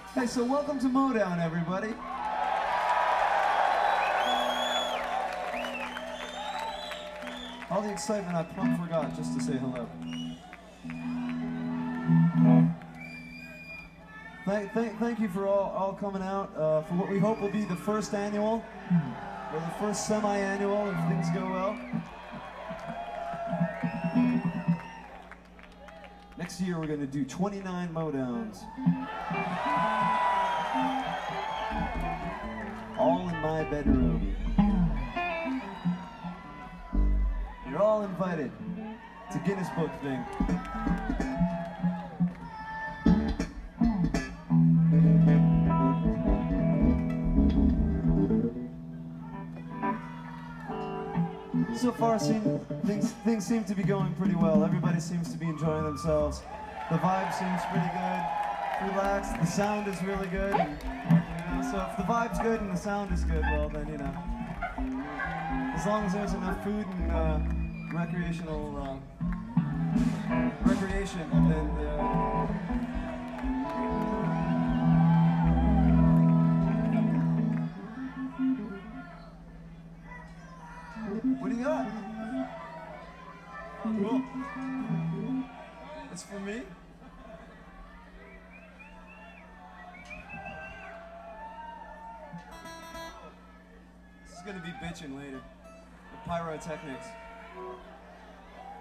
Hey, so welcome to Modown, everybody. All the excitement, I plumb forgot just to say hello. Thank you for all coming out for what we hope will be the first annual, or the first semi-annual if things go well. Next year we're going to do 29 Modowns. All in my bedroom. You're all invited. It's a Guinness Book thing. So far, things seem to be going pretty well. Everybody seems to be enjoying themselves. The vibe seems pretty good. Relaxed. The sound is really good. And, so if the vibe's good and the sound is good, well then, as long as there's enough food and recreation, then what do you got? Cool. It's for me? This is gonna be bitchin' later. The pyrotechnics.